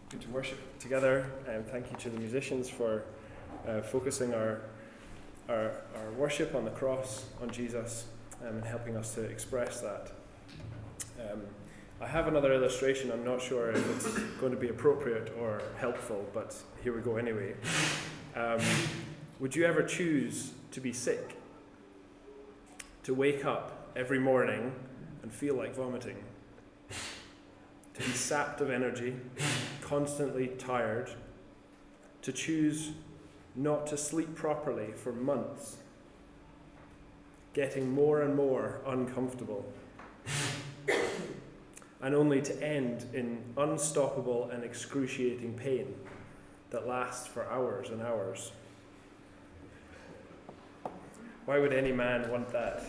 Good to worship together, and thank you to the musicians for focusing our worship on the cross, on Jesus, and helping us to express that. I have another illustration. I'm not sure if it's going to be appropriate or helpful, but here we go anyway. Would you ever choose to be sick? To wake up every morning and feel like vomiting? To be sapped of energy, constantly tired? To choose not to sleep properly for months, getting more and more uncomfortable, and only to end in unstoppable and excruciating pain that lasts for hours and hours? Why would any man want that?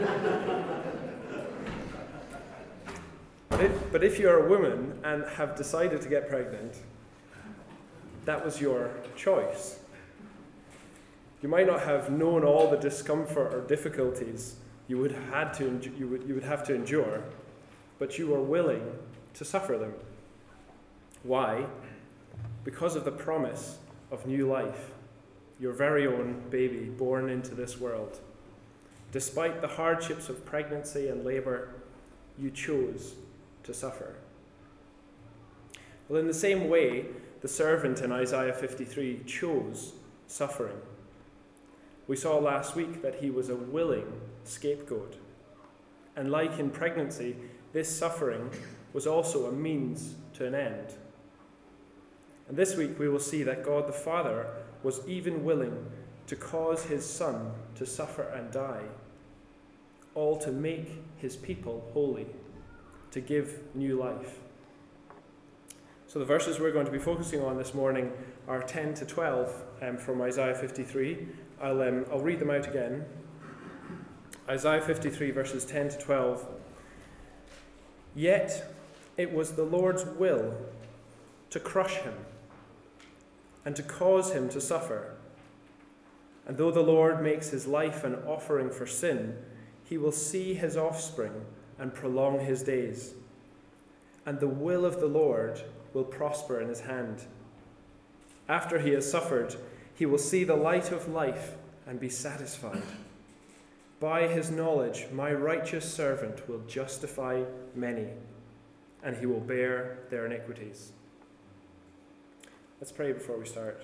But if you're a woman and have decided to get pregnant, that was your choice. You might not have known all the discomfort or difficulties you would have to endure, but you were willing to suffer them. Why? Because of the promise of new life, your very own baby born into this world. Despite the hardships of pregnancy and labor, you chose to suffer. Well, in the same way, the servant in Isaiah 53 chose suffering. We saw last week that he was a willing scapegoat. And like in pregnancy, this suffering was also a means to an end. And this week we will see that God the Father was even willing to cause his Son to suffer and die, all to make his people holy, to give new life. So the verses we're going to be focusing on this morning are 10 to 12 from Isaiah 53. I'll read them out again. Isaiah 53 verses 10 to 12. Yet it was the Lord's will to crush him and to cause him to suffer. And though the Lord makes his life an offering for sin, he will see his offspring and prolong his days. And the will of the Lord will prosper in his hand. After he has suffered, he will see the light of life and be satisfied. By his knowledge, my righteous servant will justify many, and he will bear their iniquities. Let's pray before we start.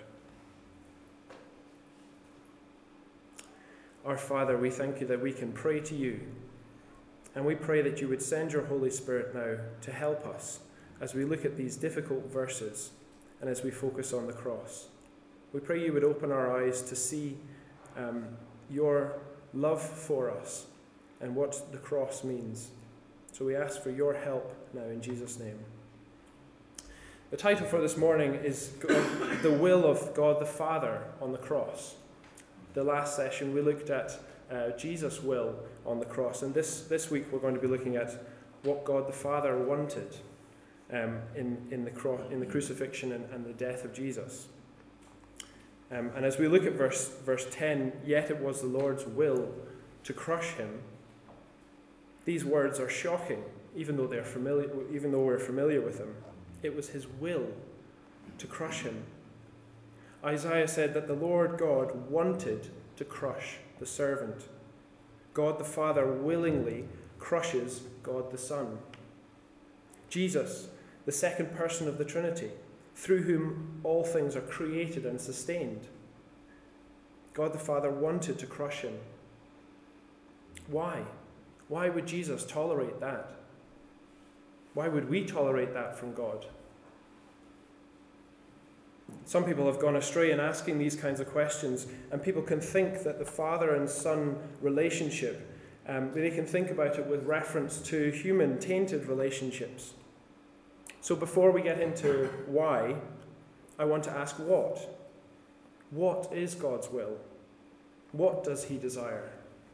Our Father, we thank you that we can pray to you, and we pray that you would send your Holy Spirit now to help us as we look at these difficult verses and as we focus on the cross. We pray you would open our eyes to see your love for us and what the cross means. So we ask for your help now in Jesus' name. The title for this morning is The Will of God the Father on the Cross. The last session we looked at Jesus' will on the cross, and this week we're going to be looking at what God the Father wanted in the crucifixion and the death of Jesus. And as we look at verse 10, yet it was the Lord's will to crush him. These words are shocking, even though we're familiar with them. It was his will to crush him. Isaiah said that the Lord God wanted to crush the servant. God the Father willingly crushes God the Son. Jesus, the second person of the Trinity, through whom all things are created and sustained. God the Father wanted to crush him. Why? Why would Jesus tolerate that? Why would we tolerate that from God? Some people have gone astray in asking these kinds of questions, and people can think that the father and son relationship, they can think about it with reference to human tainted relationships. So before we get into why, I want to ask what? What is God's will? What does he desire?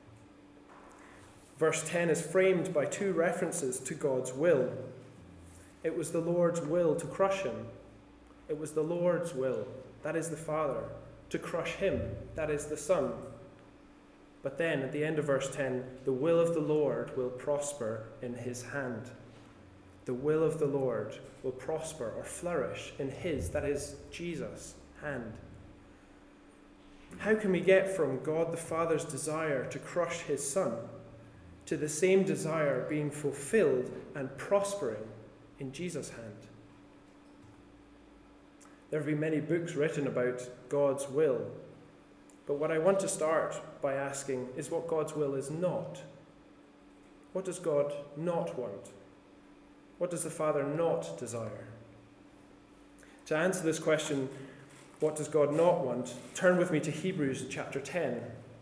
Verse 10 is framed by two references to God's will. It was the Lord's will to crush him. It was the Lord's will, that is the Father, to crush him, that is the Son. But then at the end of verse 10, the will of the Lord will prosper in his hand. the will of the Lord will prosper or flourish in his, that is, Jesus' hand. How can we get from God the Father's desire to crush his Son to the same desire being fulfilled and prospering in Jesus' hand? There have been many books written about God's will, but what I want to start by asking is what God's will is not. What does God not want? What does the Father not desire? To answer this question, what does God not want? Turn with me to Hebrews chapter 10.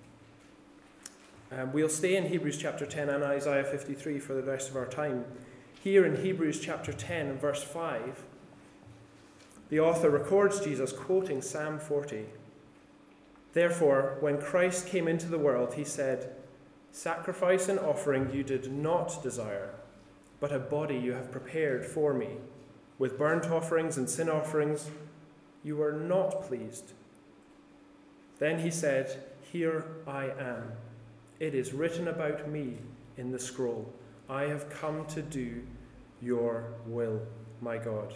We'll stay in Hebrews chapter 10 and Isaiah 53 for the rest of our time. Here in Hebrews chapter 10 and verse 5, the author records Jesus quoting Psalm 40. Therefore, when Christ came into the world, he said, "Sacrifice and offering you did not desire, but a body you have prepared for me. With burnt offerings and sin offerings you were not pleased." Then he said, "Here I am. It is written about me in the scroll. I have come to do your will, my God."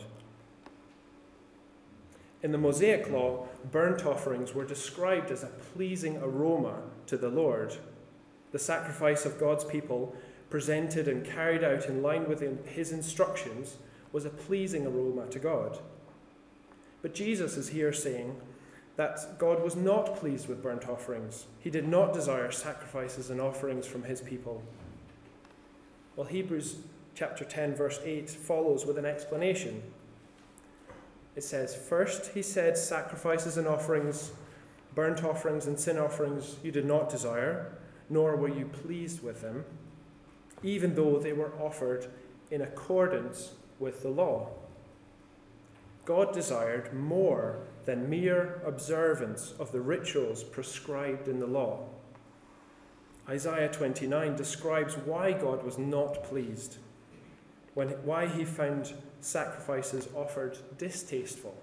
In the Mosaic law, burnt offerings were described as a pleasing aroma to the Lord. The sacrifice of God's people, presented and carried out in line with his instructions, was a pleasing aroma to God. But Jesus is here saying that God was not pleased with burnt offerings. He did not desire sacrifices and offerings from his people. Well, Hebrews chapter 10 verse 8 follows with an explanation. It says, "First he said, sacrifices and offerings, burnt offerings and sin offerings you did not desire, nor were you pleased with them, even though they were offered in accordance with the law." God desired more than mere observance of the rituals prescribed in the law. Isaiah 29 describes why God was not pleased, why he found sacrifices offered distasteful.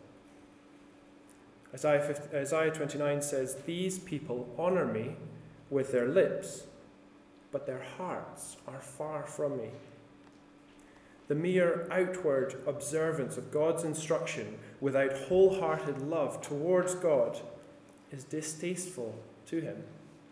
Isaiah 29 says, "These people honor me with their lips, but their hearts are far from me." The mere outward observance of God's instruction without wholehearted love towards God is distasteful to him.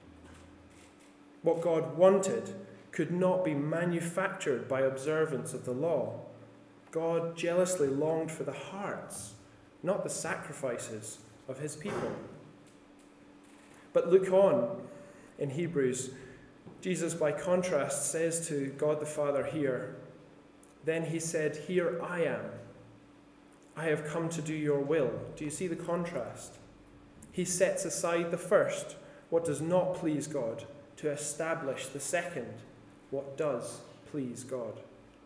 What God wanted could not be manufactured by observance of the law. God jealously longed for the hearts, not the sacrifices of his people. But look on in Hebrews. Jesus, by contrast, says to God the Father here, "Then he said, 'Here I am. I have come to do your will.'" Do you see the contrast? He sets aside the first, what does not please God, to establish the second, what does please God.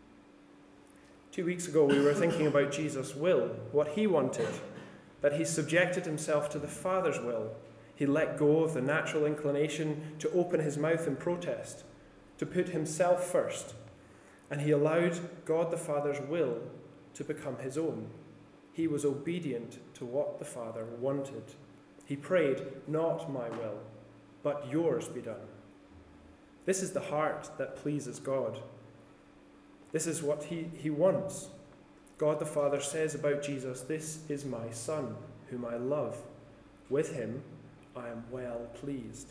2 weeks ago, we were thinking about Jesus' will, what he wanted, that he subjected himself to the Father's will. He let go of the natural inclination to open his mouth in protest, to put himself first, and he allowed God the Father's will to become his own. He was obedient to what the Father wanted. He prayed, "Not my will, but yours be done." This is the heart that pleases God. This is what he wants. God the Father says about Jesus, "This is my Son, whom I love. With him I am well pleased."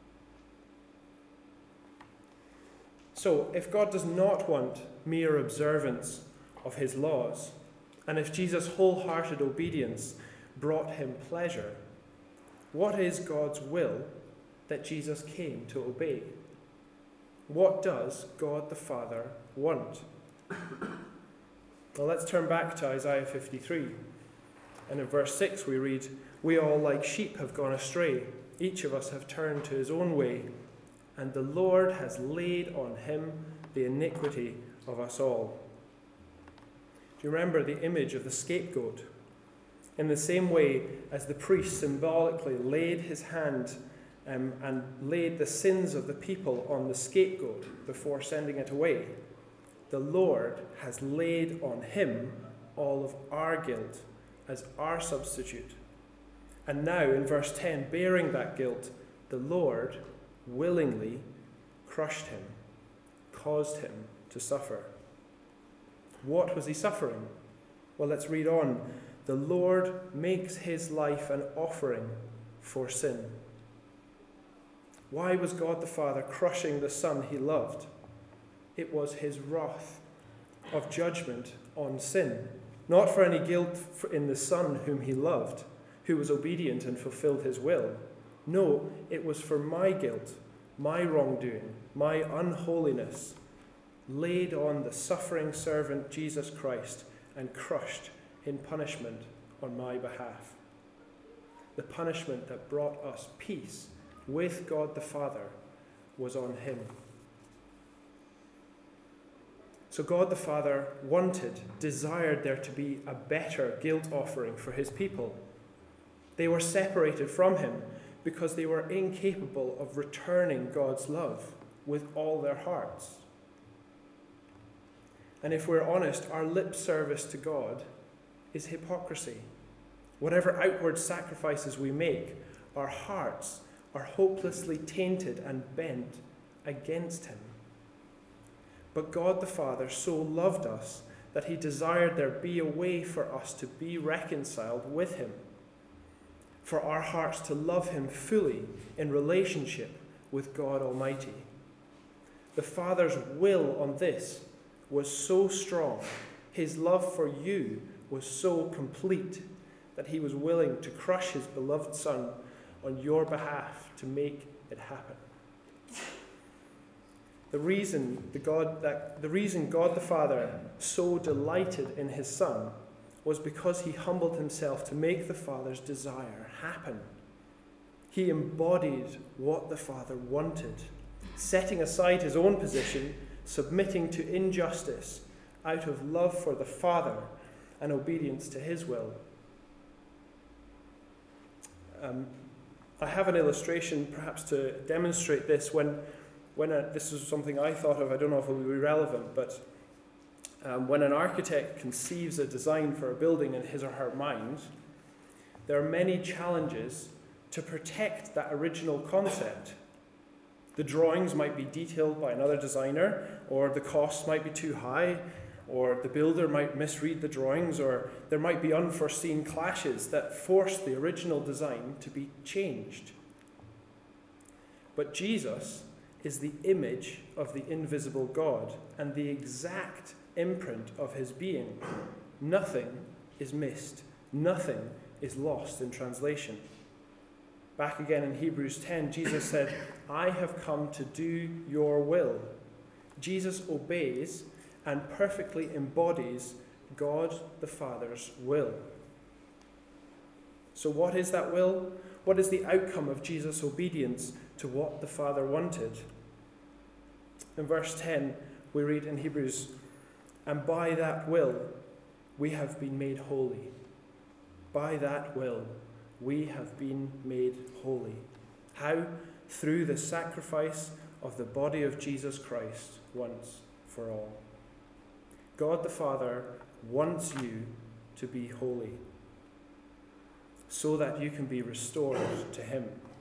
So, if God does not want mere observance of his laws, and if Jesus' wholehearted obedience brought him pleasure, what is God's will that Jesus came to obey? What does God the Father want? Well, let's turn back to Isaiah 53. And in verse 6 we read, "We all like sheep have gone astray. Each of us have turned to his own way. And the Lord has laid on him the iniquity of us all." Do you remember the image of the scapegoat? In the same way as the priest symbolically laid his hand and laid the sins of the people on the scapegoat before sending it away, the Lord has laid on him all of our guilt as our substitute. And now in verse 10, bearing that guilt, the Lord willingly crushed him, caused him to suffer. What was he suffering? Well, let's read on. The Lord makes his life an offering for sin. Why was God the Father crushing the Son he loved? It was his wrath of judgment on sin, not for any guilt in the Son whom he loved, who was obedient and fulfilled his will. No, it was for my guilt, my wrongdoing, my unholiness, laid on the suffering servant Jesus Christ and crushed in punishment on my behalf. The punishment that brought us peace with God the Father was on him. So God the Father desired there to be a better guilt offering for his people. They were separated from him because they were incapable of returning God's love with all their hearts. And if we're honest, our lip service to God is hypocrisy. Whatever outward sacrifices we make, our hearts are hopelessly tainted and bent against him. But God the Father so loved us that he desired there be a way for us to be reconciled with him, for our hearts to love him fully in relationship with God Almighty. The Father's will on this was so strong, his love for you was so complete, that he was willing to crush his beloved Son on your behalf to make it happen. The reason God the Father so delighted in his Son was because he humbled himself to make the Father's desire happen. He embodied what the Father wanted, setting aside his own position, submitting to injustice out of love for the Father and obedience to his will. I have an illustration perhaps to demonstrate this. This is something I thought of, I don't know if it will be relevant, but when an architect conceives a design for a building in his or her mind, there are many challenges to protect that original concept. The drawings might be detailed by another designer, or the costs might be too high, or the builder might misread the drawings, or there might be unforeseen clashes that force the original design to be changed. But Jesus is the image of the invisible God and the exact imprint of his being. Nothing is missed. Nothing is lost in translation. Back again in Hebrews 10, Jesus said, I have come to do your will. Jesus obeys and perfectly embodies God the Father's will. So what is that will? What is the outcome of Jesus' obedience to what the Father wanted? In verse 10, we read in Hebrews, and by that will we have been made holy. By that will we have been made holy. How? Through the sacrifice of the body of Jesus Christ once for all. God the Father wants you to be holy so that you can be restored to him.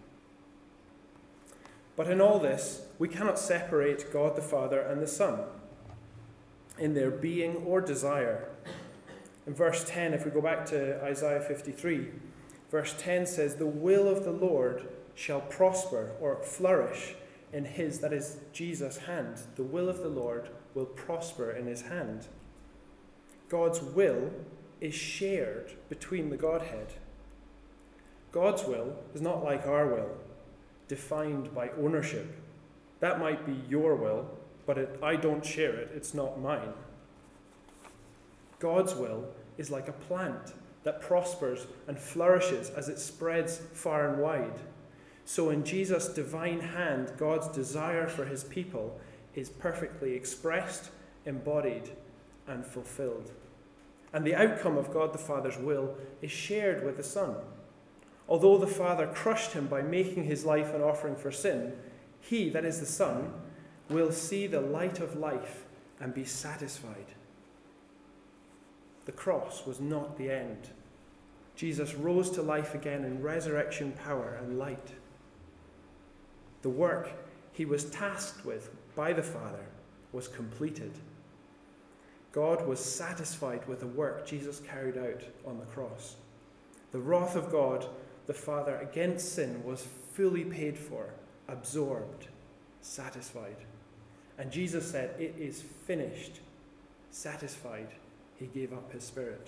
But in all this, we cannot separate God the Father and the Son in their being or desire. In verse 10, if we go back to Isaiah 53, verse 10 says, the will of the Lord shall prosper or flourish in his, that is Jesus' hand. The will of the Lord will prosper in his hand. God's will is shared between the Godhead. God's will is not like our will, defined by ownership. That might be your will, but I don't share it. It's not mine. God's will is like a plant that prospers and flourishes as it spreads far and wide. So in Jesus' divine hand, God's desire for his people is perfectly expressed, embodied, and fulfilled. And the outcome of God the Father's will is shared with the Son. Although the Father crushed him by making his life an offering for sin, he, that is the Son, will see the light of life and be satisfied. The cross was not the end. Jesus rose to life again in resurrection power and light. The work he was tasked with by the Father was completed. God was satisfied with the work Jesus carried out on the cross. The wrath of God, the Father, against sin was fully paid for, absorbed, satisfied. And Jesus said, "It is finished." Satisfied, he gave up his spirit.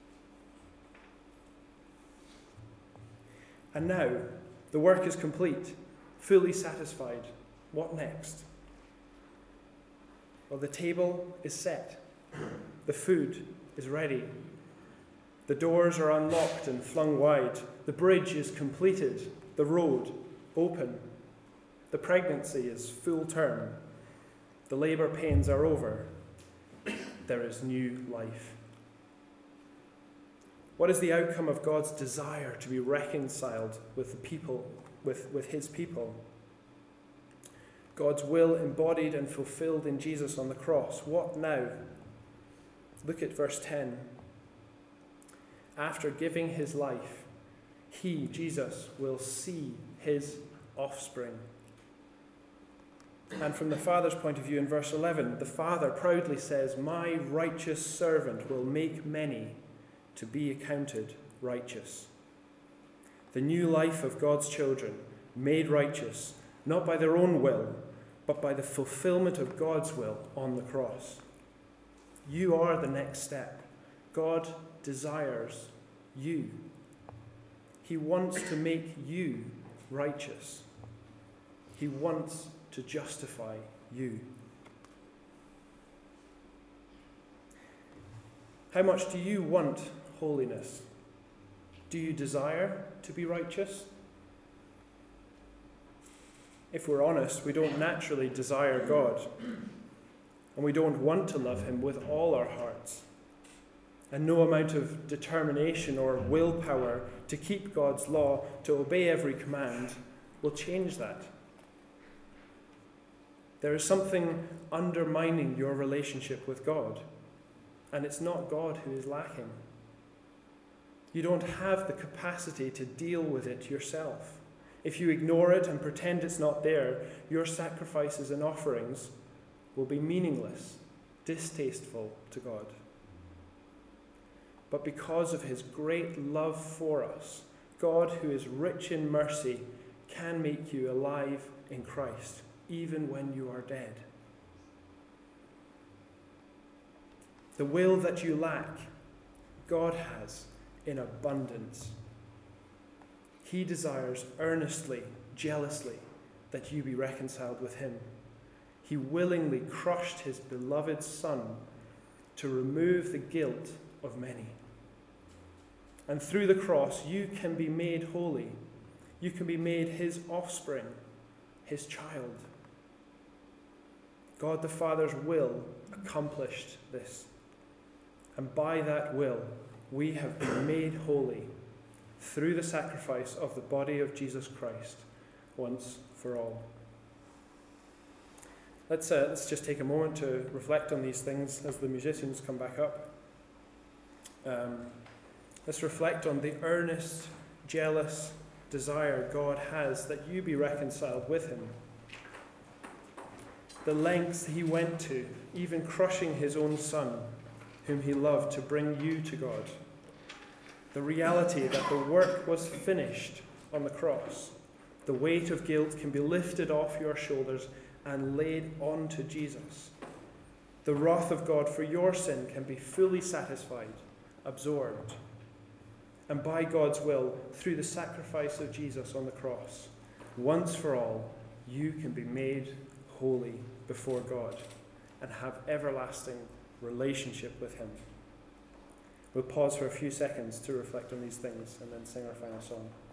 And now, the work is complete, fully satisfied. What next? Well, the table is set. The food is ready. The doors are unlocked and flung wide. The bridge is completed. The road open. The pregnancy is full term. The labour pains are over. There is new life. What is the outcome of God's desire to be reconciled with the people, with his people? God's will embodied and fulfilled in Jesus on the cross. What now? Look at verse 10. After giving his life, he, Jesus, will see his offspring. And from the Father's point of view, in verse 11, the Father proudly says, "My righteous servant will make many to be accounted righteous." The new life of God's children, made righteous, not by their own will, but by the fulfillment of God's will on the cross. You are the next step. God desires you. He wants to make you righteous. He wants to justify you. How much do you want holiness? Do you desire to be righteous? If we're honest, we don't naturally desire God, and we don't want to love him with all our hearts. And no amount of determination or willpower to keep God's law, to obey every command, will change that. There is something undermining your relationship with God, and it's not God who is lacking. You don't have the capacity to deal with it yourself. If you ignore it and pretend it's not there, your sacrifices and offerings will be meaningless, distasteful to God. But because of his great love for us, God, who is rich in mercy, can make you alive in Christ, even when you are dead. The will that you lack, God has in abundance. He desires earnestly, jealously, that you be reconciled with him. He willingly crushed his beloved Son to remove the guilt of many. And through the cross, you can be made holy. You can be made his offspring, his child. God the Father's will accomplished this. And by that will, we have been made holy through the sacrifice of the body of Jesus Christ once for all. Let's just take a moment to reflect on these things as the musicians come back up. Let's reflect on the earnest, jealous desire God has that you be reconciled with him. The lengths he went to, even crushing his own Son, whom he loved, to bring you to God. The reality that the work was finished on the cross. The weight of guilt can be lifted off your shoulders and laid onto Jesus. The wrath of God for your sin can be fully satisfied, absorbed. And by God's will, through the sacrifice of Jesus on the cross, once for all, you can be made holy before God and have everlasting relationship with him. We'll pause for a few seconds to reflect on these things and then sing our final song.